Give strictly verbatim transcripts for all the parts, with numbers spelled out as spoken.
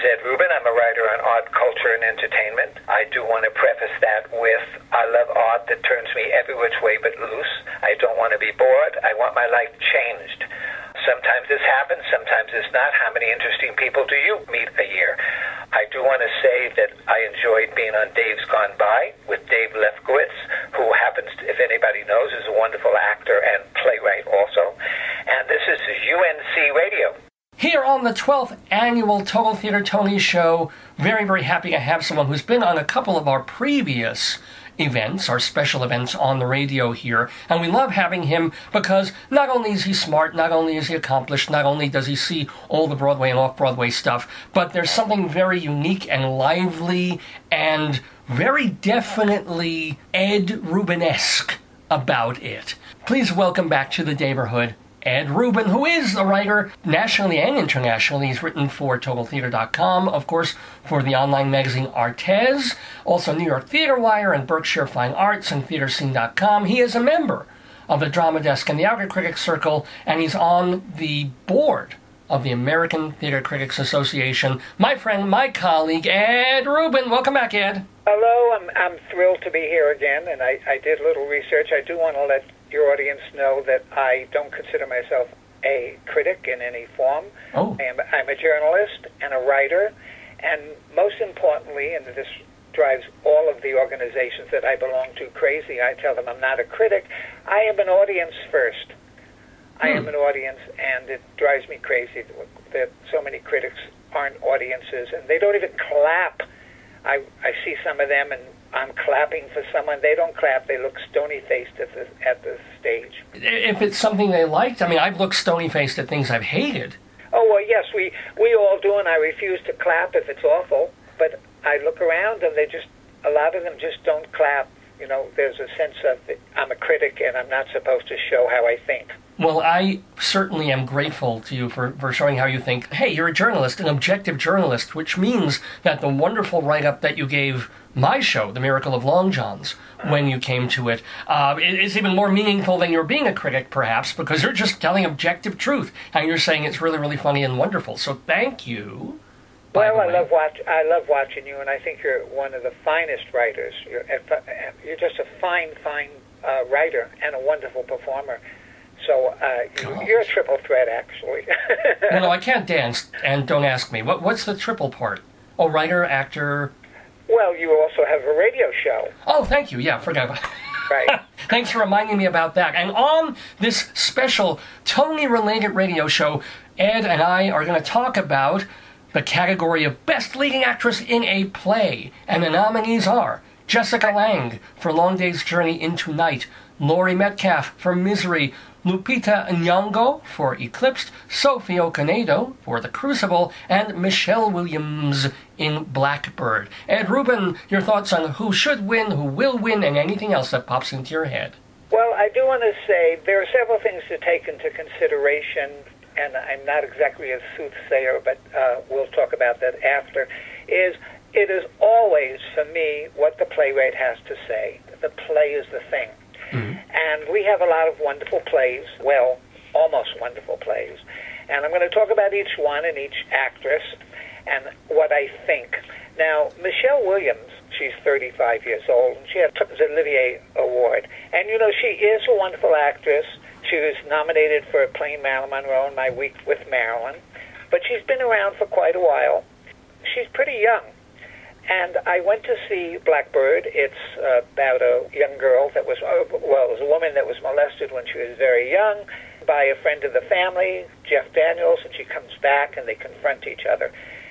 Ed Rubin. I'm a writer on art, culture, and entertainment. I do want to preface that with, I love art that turns me every which way but loose. I don't want to be bored. I want my life changed. Sometimes this happens, sometimes it's not. How many interesting people do you meet a year? I do want to say that I enjoyed being on Dave's Gone By with Dave Lefkowitz, who happens, to, if anybody knows, is a wonderful actor and playwright also. And this is U N C Radio. Here on the twelfth Annual Total Theater Tony Show, very, very happy to have someone who's been on a couple of our previous events, our special events on the radio here, and we love having him because not only is he smart, not only is he accomplished, not only does he see all the Broadway and off-Broadway stuff, but there's something very unique and lively and very definitely Ed Rubinesque about it. Please welcome back to the neighborhood, Ed Rubin, who is a writer nationally and internationally. He's written for Total Theater dot com, of course, for the online magazine Artez, also New York Theater Wire and Berkshire Fine Arts and Theater Scene dot com. He is a member of the Drama Desk and the Outer Critics Circle, and he's on the board of the American Theater Critics Association. My friend, my colleague, Ed Rubin. Welcome back, Ed. Hello, I'm, I'm thrilled to be here again, and I, I did a little research. I do want to let your audience know that I don't consider myself a critic in any form. Oh. I am, I'm a journalist and a writer, and most importantly, and this drives all of the organizations that I belong to crazy, I tell them I'm not a critic, I am an audience first. I am an audience, and it drives me crazy that so many critics aren't audiences, and they don't even clap. I, I see some of them, and I'm clapping for someone. They don't clap. They look stony-faced at the at the stage. If it's something they liked, I mean, I've looked stony-faced at things I've hated. Oh, well, yes, we, we all do, and I refuse to clap if it's awful. But I look around, and they just, a lot of them just don't clap. You know, there's a sense of, I'm a critic, and I'm not supposed to show how I think. Well, I certainly am grateful to you for, for showing how you think. Hey, you're a journalist, an objective journalist, which means that the wonderful write-up that you gave my show, The Miracle of Long John's, when you came to it, uh, it's even more meaningful than your being a critic, perhaps, because you're just telling objective truth, and you're saying it's really, really funny and wonderful. So thank you. Well, I love watch. I love watching you, and I think you're one of the finest writers. You're, you're just a fine, fine uh, writer and a wonderful performer. So uh, you're a triple threat, actually. Well, no, I can't dance, and don't ask me. What What's the triple part? Oh, writer, actor. Well, you also have a radio show. Oh, thank you. Yeah, forgot about that. Right. Thanks for reminding me about that. And on this special Tony-related radio show, Ed and I are going to talk about the category of Best Leading Actress in a Play. And the nominees are Jessica Lange for Long Day's Journey into Night, Laurie Metcalf for Misery, Lupita Nyong'o for Eclipsed, Sophie Okonedo for The Crucible, and Michelle Williams in Blackbird. Ed Rubin, your thoughts on who should win, who will win, and anything else that pops into your head? Well, I do want to say there are several things to take into consideration, and I'm not exactly a soothsayer, but uh, we'll talk about that after, is it is always, for me, what the playwright has to say. The play is the thing. Mm-hmm. And we have a lot of wonderful plays, well, almost wonderful plays. And I'm going to talk about each one and each actress and what I think. Now, Michelle Williams, she's thirty-five years old, and she had the Olivier Award. And, you know, she is a wonderful actress. She was nominated for Playing Marilyn Monroe in My Week with Marilyn. But she's been around for quite a while. She's pretty young. And I went to see Blackbird. It's uh, about a young girl that was, uh, well, it was a woman that was molested when she was very young by a friend of the family, Jeff Daniels, and she comes back and they confront each other.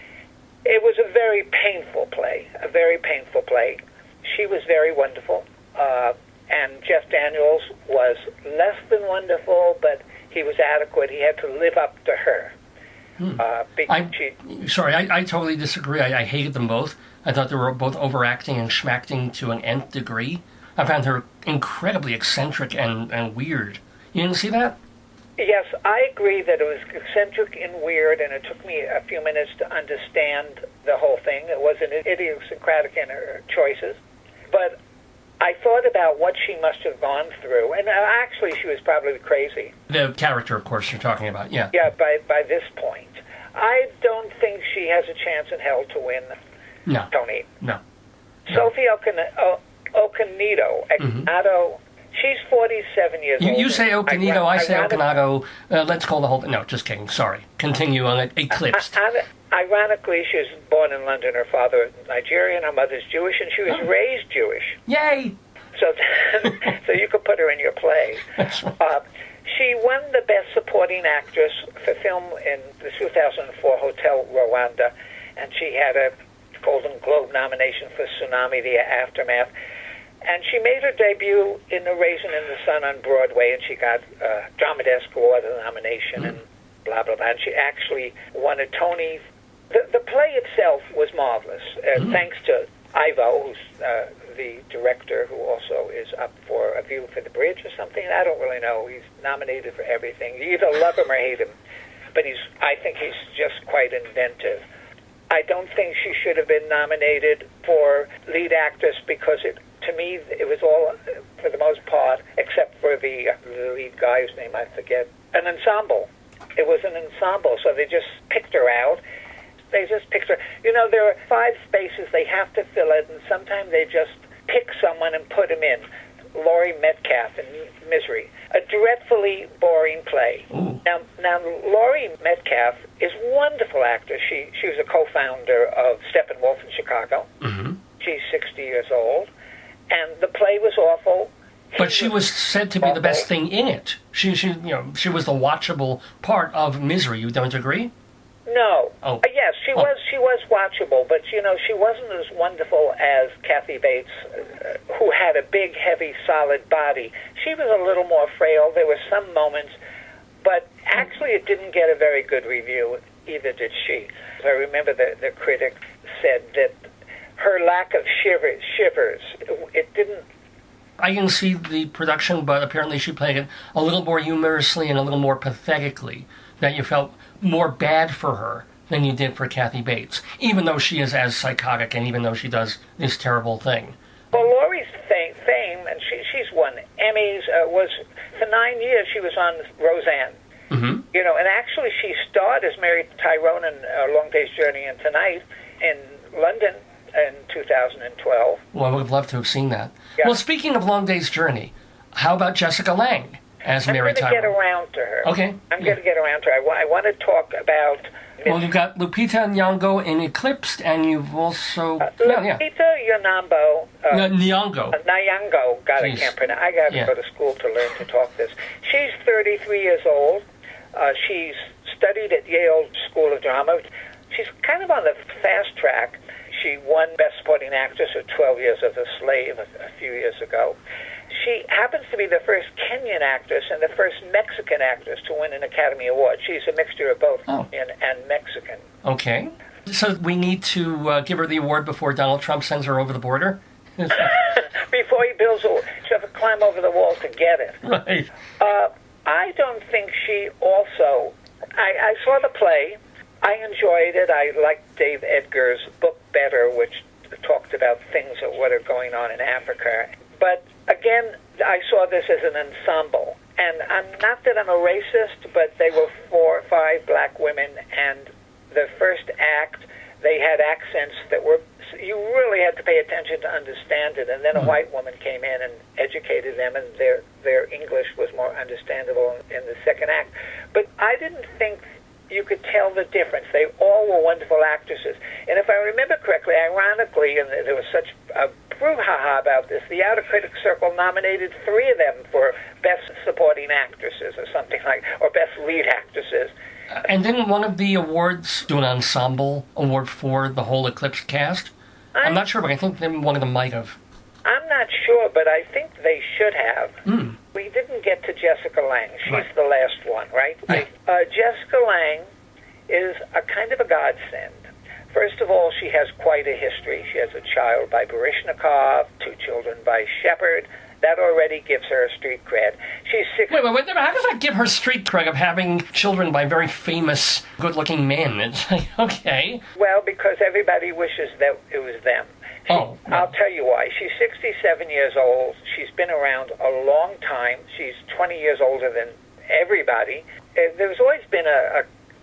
It was a very painful play, a very painful play. She was very wonderful, uh, and Jeff Daniels was less than wonderful, but he was adequate. He had to live up to her. Hmm. Uh, I, she, sorry, I, I totally disagree. I, I hated them both. I thought they were both overacting and schmacting to an nth degree. I found her incredibly eccentric and, and weird. You didn't see that? Yes, I agree that it was eccentric and weird, and it took me a few minutes to understand the whole thing. It wasn't idiosyncratic in her choices. But I thought about what she must have gone through, and actually she was probably crazy. The character, of course, you're talking about, yeah. Yeah, by, by this point. I don't think she has a chance in hell to win No. Tony. No. Sophie Ocan- o- Okonedo, Okonedo, she's forty-seven years You, old. you say Okonedo, I say Ironic- Okonago. Uh, let's call the whole thing. No, just kidding. Sorry. Continue on it. Eclipsed. I- I- Ironically, she was born in London. Her father is Nigerian, her mother's Jewish, and she was Oh. raised Jewish. Yay! So, so you could put her in your play. That's right. Uh, she won the Best Supporting Actress for film in the two thousand four Hotel Rwanda, and she had a Golden Globe nomination for Tsunami: The Aftermath. And she made her debut in The Raisin in the Sun on Broadway, and she got a Drama Desk Award nomination Mm. and blah, blah, blah. And she actually won a Tony. The, the play itself was marvelous, uh, Mm. thanks to Ivo, who's uh, the director, who also is up for A View for the Bridge or something. I don't really know. He's nominated for everything. You either love him or hate him. But he's, I think he's just quite inventive. I don't think she should have been nominated for lead actress because it, to me, it was all, for the most part, except for the, uh, the lead guy whose name I forget, an ensemble. It was an ensemble, so they just picked her out. They just picked her. You know, there are five spaces. They have to fill it, and sometimes they just pick someone and put him in. Laurie Metcalf in Misery, a dreadfully boring play. Ooh. Now, now Laurie Metcalf is a wonderful actress. She she was a co-founder of Steppenwolf in Chicago. Mm-hmm. She's sixty years old, and the play was awful. But she was said to be the best thing in it. She, she, you know, she was the watchable part of Misery. You don't agree? No. Oh. Uh, yes, she Oh. was. She was watchable, but you know, she wasn't as wonderful as Kathy Bates, uh, who had a big, heavy, solid body. She was a little more frail. There were some moments, but actually, it didn't get a very good review. Either did she. I remember the the critic said that her lack of shiver, shivers, it didn't. I can see the production, but apparently she played it a little more humorously and a little more pathetically, that you felt more bad for her than you did for Kathy Bates, even though she is as psychotic and even though she does this terrible thing. Well, Laurie's fame, fame and she, she's won Emmys, uh, was, for nine years she was on Roseanne. Mm-hmm. You know, and actually she starred as Mary Tyrone in uh, Long Day's Journey into Night in London in two thousand twelve. Well, I would have loved to have seen that. Yeah. Well, speaking of Long Day's Journey, how about Jessica Lange as I'm Mary going to get Tyrone? around to her. Okay. I'm Yeah. going to get around to her. I, wa- I want to talk about... Well, you've got Lupita Nyong'o in Eclipsed, and you've also... Uh, yeah, yeah. Lupita Nyong'o, uh, N- Nyong'o. Uh, Nyong'o, God, I Jeez. can't pronounce. I got to Yeah. go to school to learn to talk this. She's thirty-three years old. Uh, she's studied at Yale School of Drama. She's kind of on the fast track. She won Best Supporting Actress at twelve Years of a Slave a, a few years ago. She happens to be the first Kenyan actress and the first Mexican actress to win an Academy Award. She's a mixture of both Oh. Kenyan and Mexican. Okay. So we need to uh, give her the award before Donald Trump sends her over the border? Before he builds a wall, she'll have to climb over the wall to get it. Right. Uh, I don't think she also... I, I saw the play. I enjoyed it. I liked Dave Edgar's book better, which talked about things of what are going on in Africa. But again, I saw this as an ensemble. And I'm not that I'm a racist, but they were four or five black women, and the first act, they had accents that were... You really had to pay attention to understand it. And then a Mm-hmm. white woman came in and educated them, and their their English was more understandable in, in the second act. But I didn't think you could tell the difference. They all were wonderful actresses. And if I remember correctly, ironically, and there was such a brouhaha about this, the Outer Critics Circle nominated three of them for Best Supporting Actresses or something like, or Best Lead Actresses. And didn't one of the awards do an ensemble award for the whole Eclipse cast? I'm, I'm not sure, but I think one of them might have. I'm not sure, but I think they should have. Mm. We didn't get to Jessica Lange. She's Right. the last one, right? Yeah. Uh, Jessica Lange is a kind of a godsend. First of all, she has quite a history. She has a child by Baryshnikov, two children by Shepard. That already gives her a street cred. She's six. Wait, wait, wait. How does that give her street cred of having children by very famous, good-looking men? It's like, okay. Well, because everybody wishes that it was them. She, Oh, yeah. I'll tell you why. She's sixty-seven years old. She's been around a long time. She's twenty years older than everybody. Uh, There's always been a, a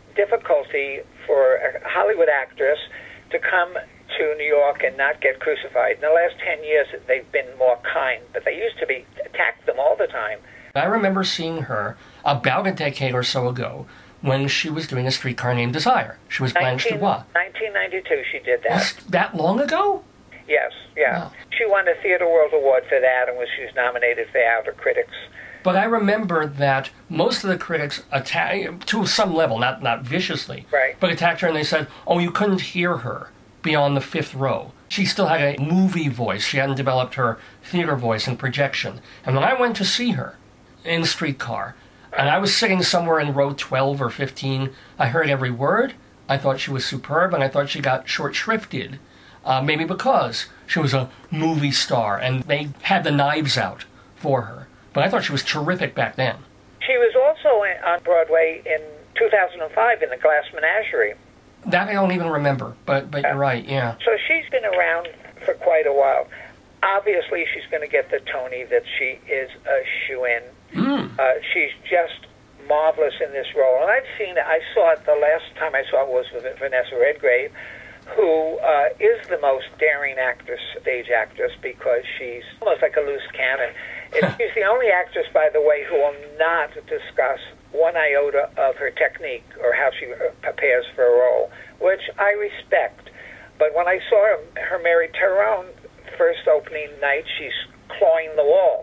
difficulty for a Hollywood actress to come to New York and not get crucified. In the last ten years, they've been more kind, but they used to be attacked them all the time. I remember seeing her about a decade or so ago when she was doing A Streetcar Named Desire. She was Blanche Dubois. nineteen ninety-two, she did that. Was that long ago? Yes, yeah. Wow. She won a Theatre World Award for that, and was she was nominated for Outer Critics. But I remember that most of the critics attacked, to some level, not not viciously, right, but attacked her, and they said, oh, you couldn't hear her beyond the fifth row. She still had a movie voice. She hadn't developed her theater voice and projection. And when I went to see her in Streetcar, and I was sitting somewhere in row twelve or fifteen, I heard every word. I thought she was superb, and I thought she got short-shrifted, uh, maybe because she was a movie star, and they had the knives out for her. But I thought she was terrific back then. She was also in, on Broadway in two thousand five in The Glass Menagerie. That I don't even remember, but but yeah. You're right, yeah. So she's been around for quite a while. Obviously, she's going to get the Tony that she is a shoo-in. Mm. Uh, she's just marvelous in this role. And I've seen it. I saw it the last time I saw it was with Vanessa Redgrave, who uh, is the most daring actress, stage actress, because she's almost like a loose cannon. And she's the only actress, by the way, who will not discuss one iota of her technique or how she prepares for a role, which I respect. But when I saw her, her Mary Tyrone first opening night, she's clawing the walls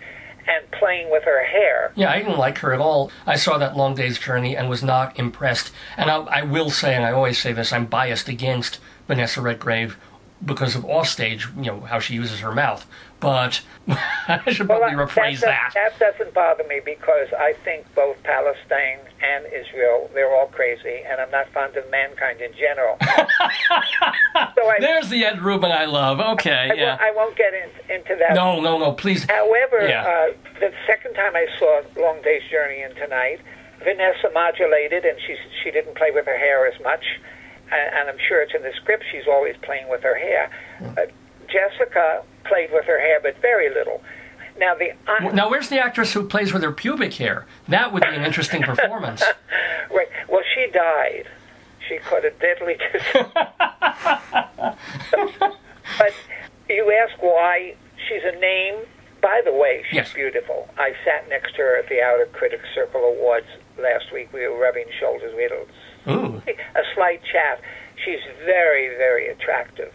and playing with her hair. Yeah, I didn't like her at all. I saw that Long Day's Journey and was not impressed. And I, I will say, and I always say this, I'm biased against Vanessa Redgrave because of offstage, you know, how she uses her mouth. But I should probably well, rephrase that. That, that doesn't bother me because I think both Palestine and Israel, they're all crazy, and I'm not fond of mankind in general. so I, There's the Ed Rubin I love. Okay, I, yeah. I won't get in, into that. No, no, no, please. However, yeah. uh, the second time I saw Long Day's Journey in Tonight, Vanessa modulated, and she she didn't play with her hair as much, and, and I'm sure it's in the script. She's always playing with her hair. Mm. Uh, Jessica played with her hair, but very little. Now, the uh, now, where's the actress who plays with her pubic hair? That would be an interesting performance. Right. Well, she died. She caught a deadly disease. But you ask why she's a name. By the way, she's yes. beautiful. I sat next to her at the Outer Critics Circle Awards last week. We were rubbing shoulders. We had a, Ooh. a slight chat. She's very, very attractive.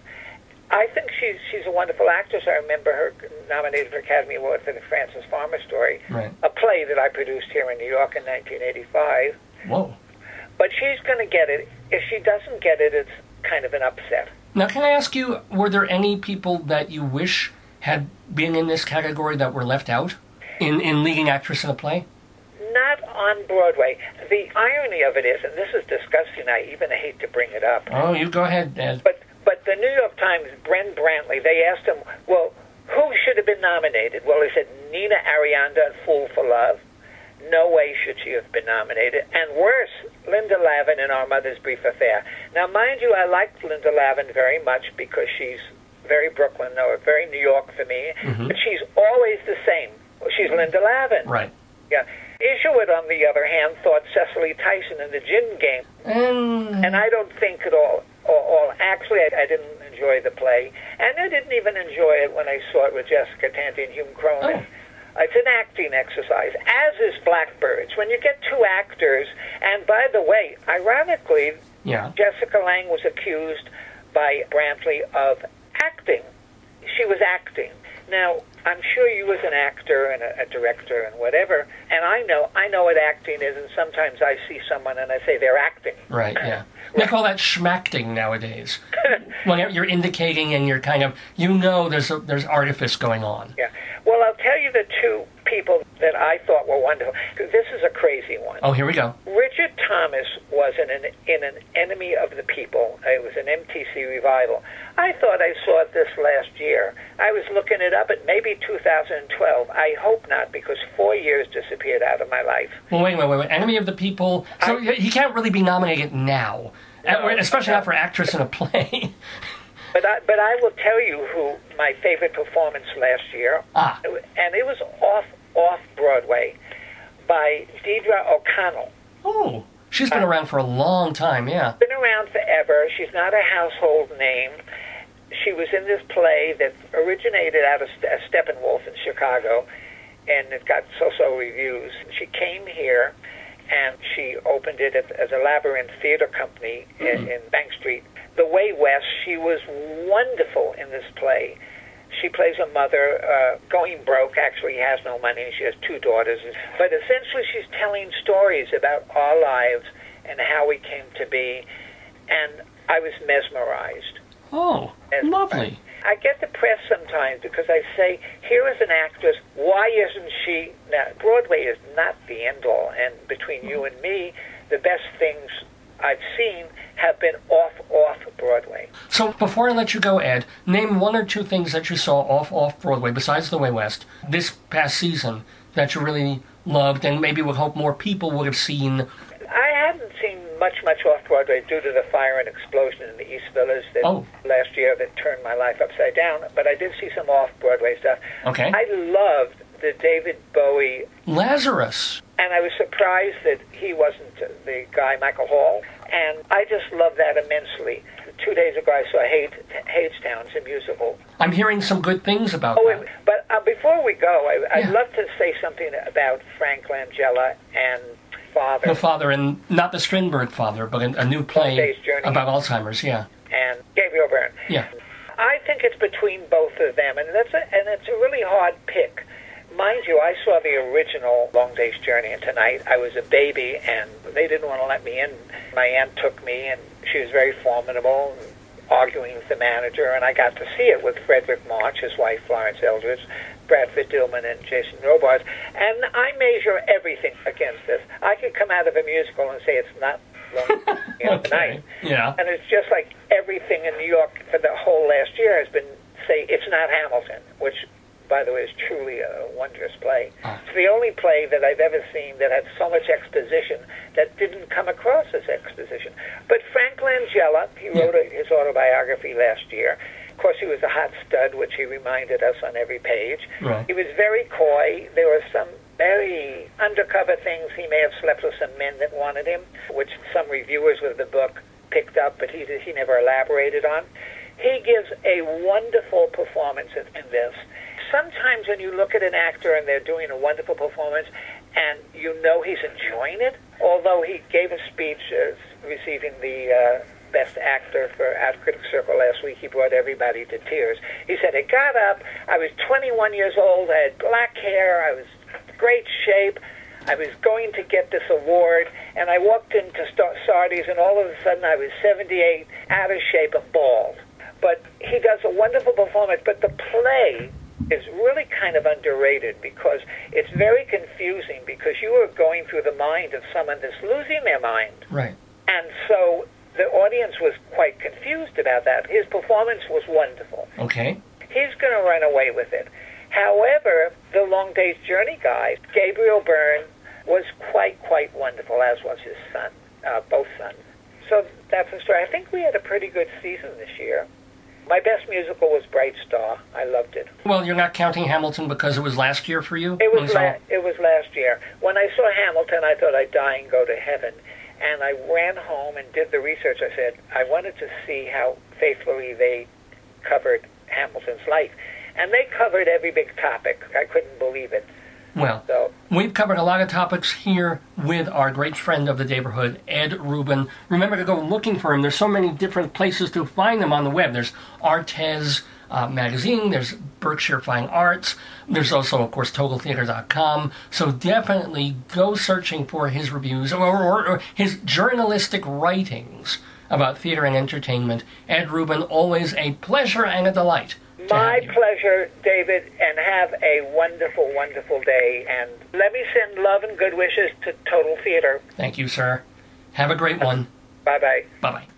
I think she's she's a wonderful actress. I remember her nominated for Academy Award for the Frances Farmer Story, right. a play that I produced here in New York in nineteen eighty-five. Whoa. But she's going to get it. If she doesn't get it, it's kind of an upset. Now, can I ask you, were there any people that you wish had been in this category that were left out in, in leading actress in a play? Not on Broadway. The irony of it is, and this is disgusting, I even hate to bring it up. Oh, you go ahead, Ed. But But the New York Times, Bren Brantley, they asked him, well, who should have been nominated? Well, he said Nina Arianda in Fool for Love. No way should she have been nominated. And worse, Linda Lavin in Our Mother's Brief Affair. Now, mind you, I liked Linda Lavin very much because she's very Brooklyn, or very New York for me. Mm-hmm. But she's always the same. She's Linda Lavin. Right. Yeah. Isherwood, on the other hand, thought Cecily Tyson in The Gin Game. Um... And I don't think at all... Or, or actually, I, I didn't enjoy the play, and I didn't even enjoy it when I saw it with Jessica Tanti and Hume Cronin. Oh. It's an acting exercise, as is Blackbirds. When you get two actors, and by the way, ironically, yeah. Jessica Lange was accused by Brantley of acting. She was acting. Now, I'm sure you as an actor and a, a director and whatever, and I know I know what acting is, and sometimes I see someone and I say they're acting. Right, yeah. They call that schmacting nowadays. When you're indicating and you're kind of, you know there's a, there's artifice going on. Yeah. Well, I'll tell you the two people that I thought were wonderful. This is a crazy one. Oh, here we go. Richard Thomas was in an, in an Enemy of the People. It was an M T C revival. I thought I saw it this last year. I was looking it up at maybe two thousand twelve. I hope not, because four years disappeared out of my life. Well, wait, wait, wait, wait. Enemy of the People. So I, he can't really be nominated now, no, especially no. not for actress in a play. But I, but I will tell you who my favorite performance last year, ah. and it was off off Broadway, by Deirdre O'Connell. Oh, She's been uh, around for a long time, yeah. Been around forever. She's not a household name. She was in this play that originated out of Steppenwolf in Chicago, and it got so-so reviews. She came here, and she opened it as a Labyrinth Theater Company mm. in, in Bank Street. The Way West, she was wonderful in this play. She plays a mother uh, going broke, actually has no money. She has two daughters. But essentially she's telling stories about our lives and how we came to be. And I was mesmerized. Oh, mesmerized. Lovely. I get the press sometimes because I say, here is an actress, why isn't she... Now, Broadway is not the end-all. And between you and me, the best things I've seen have been off, off Broadway. So before I let you go, Ed, name one or two things that you saw off, off Broadway, besides The Way West, this past season that you really loved and maybe would hope more people would have seen. I haven't seen much, much off Broadway due to the fire and explosion in the East Village that oh. last year that turned my life upside down. But I did see some off Broadway stuff. Okay. I loved the David Bowie Lazarus. And I was surprised that he wasn't the guy, Michael Hall. And I just love that immensely. Two days ago, I saw Hades, Hadestown, it's a musical. I'm hearing some good things about oh, that. But uh, before we go, I, yeah. I'd love to say something about Frank Langella and Father. The Father, and not the Strindberg Father, but a, a new play about Alzheimer's, yeah. And Gabriel Byrne. Yeah. I think it's between both of them, and that's a, and it's a really hard pick. Mind you, I saw the original Long Day's Journey, and tonight I was a baby, and they didn't want to let me in. My aunt took me, and she was very formidable, arguing with the manager, and I got to see it with Frederick March, his wife Florence Eldridge, Bradford Dillman, and Jason Robards, and I measure everything against this. I could come out of a musical and say it's not Long you know, okay. tonight, yeah. and it's just like everything in New York for the whole last year has been, say, it's not Hamilton, which, by the way, is truly a wondrous play. Oh. It's the only play that I've ever seen that had so much exposition that didn't come across as exposition. But Frank Langella, he wrote yeah. a, his autobiography last year. Of course, he was a hot stud, which he reminded us on every page. Right. He was very coy. There were some very undercover things. He may have slept with some men that wanted him, which some reviewers of the book picked up, but he, he never elaborated on. He gives a wonderful performance in, in this. Sometimes when you look at an actor and they're doing a wonderful performance and you know he's enjoying it, although he gave a speech uh, receiving the uh, Best Actor for Out Critics Circle last week, he brought everybody to tears. He said, I got up, I was twenty-one years old, I had black hair, I was in great shape, I was going to get this award, and I walked into Sardi's and all of a sudden I was seventy-eight, out of shape and bald. But he does a wonderful performance, but the play is really kind of underrated because it's very confusing because you are going through the mind of someone that's losing their mind. Right. And so the audience was quite confused about that. His performance was wonderful. Okay. He's going to run away with it. However, the Long Day's Journey guy, Gabriel Byrne, was quite, quite wonderful, as was his son, uh, both sons. So that's the story. I think we had a pretty good season this year. My best musical was Bright Star. I loved it. Well, you're not counting Hamilton because it was last year for you? It was, la- it was last year. When I saw Hamilton, I thought I'd die and go to heaven. And I ran home and did the research. I said, I wanted to see how faithfully they covered Hamilton's life. And they covered every big topic. I couldn't believe it. Well, so, we've covered a lot of topics here with our great friend of the neighborhood, Ed Rubin. Remember to go looking for him. There's so many different places to find him on the web. There's Artez uh, magazine. There's Berkshire Fine Arts. There's also, of course, Total Theater dot com. So definitely go searching for his reviews or, or, or his journalistic writings about theater and entertainment. Ed Rubin, always a pleasure and a delight. My pleasure, David, and have a wonderful, wonderful day. And let me send love and good wishes to Total Theater. Thank you, sir. Have a great one. Bye-bye. Bye-bye.